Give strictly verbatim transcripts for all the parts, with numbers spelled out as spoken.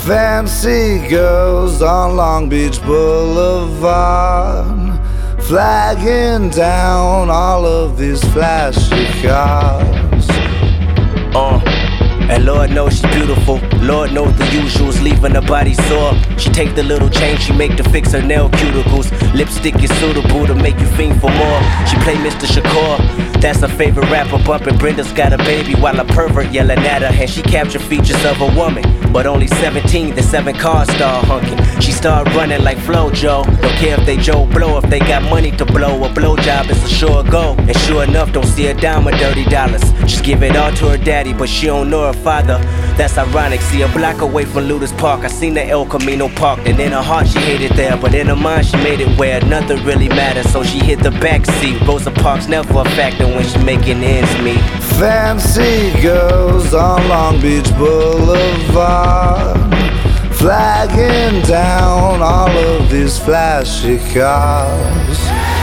Fancy girls on Long Beach Boulevard, flagging down all of these flashy cars. Uh, and Lord knows she's beautiful. Lord knows the usuals, leaving her body sore. She take the little change she make to fix her nail cuticles. Lipstick is suitable to make you fiend for more. She play Mister Shakur, that's her favorite rapper. Bumping Brenda's got a baby while a pervert yelling at her. And she captured features of a woman, but only seventeen, the seven cars start hunking. She start running like Flojo. Don't care if they Joe Blow, if they got money to blow. A blowjob is a sure go. And sure enough, don't see a dime of dirty dollars. Just give it all to her daddy, but she don't know her father. That's ironic, see a block away from Ludus Park I seen the El Camino parked, and in her heart she hated there, but in her mind she made it where nothing really matters. So she hit the back seat. Rosa Parks never a factor when she making ends meet. Fancy girls on Long Beach Boulevard, flagging down all of these flashy cars.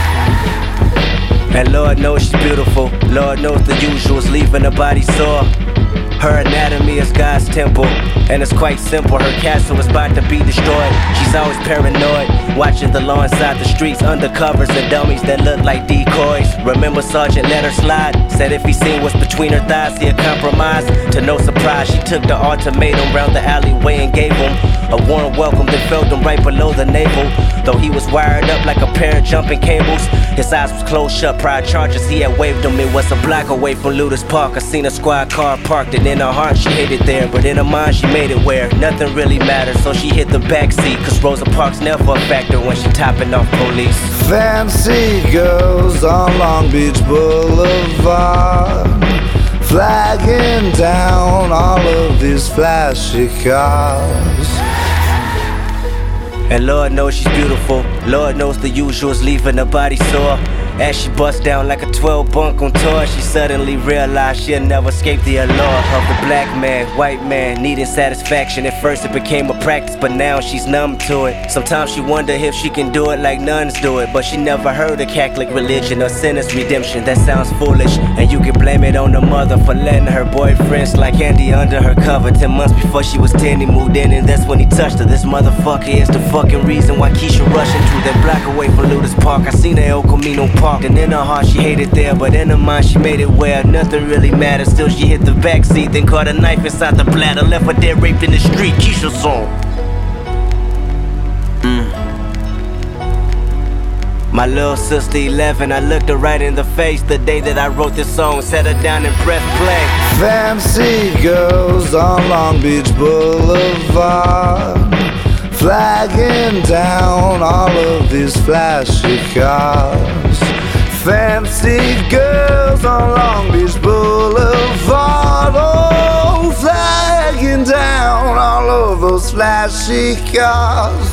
And Lord knows she's beautiful. Lord knows the usuals, leaving her body sore. Her anatomy is God's temple, and it's quite simple. Her castle is about to be destroyed. She's always paranoid, watching the law inside the streets, undercovers and dummies that look like decoys. Remember Sergeant let her slide, said if he seen what's between her thighs he'd compromise. To no surprise, she took the ultimatum round the alleyway and gave him a warm welcome that felt him right below the navel. Though he was wired up like a pair of jumping cables, his eyes was closed shut, prior charges he had waved him. It was a block away from Ludus Park. I seen a squad car parked, and in her heart she hated there, but in her mind she made it where nothing really mattered. So she hit the back seat, cause Rosa Parks never a factor when she topping off police. Fancy girls on Long Beach Boulevard, flagging down all of these flashy cars. And Lord knows she's beautiful. Lord knows the usuals, leaving her body sore. As she busts down like a twelve bunk on tour, she suddenly realized she'll never escape the allure of the black man, white man, needing satisfaction. At first it became a practice, but now she's numb to it. Sometimes she wonder if she can do it like nuns do it, but she never heard of Catholic religion or sinner's redemption. That sounds foolish, and you can blame it on the mother for letting her boyfriend slide candy under her cover. Ten months before she was ten, he moved in, and that's when he touched her. This motherfucker is the fucking reason why Keisha rushing through that block away from Ludus Park. I seen the El Camino park, and in her heart she hated there, but in her mind she made it where nothing really mattered. Still she hit the back seat, then caught a knife inside the bladder, left her dead raped in the street. Keisha song. Mm. My little sister eleven, I looked her right in the face the day that I wrote this song. Sat her down and pressed play. Fancy girls on Long Beach Boulevard, flagging down all of these flashy cars. Fancy girls on Long Beach Boulevard, oh, flagging down all of those flashy cars.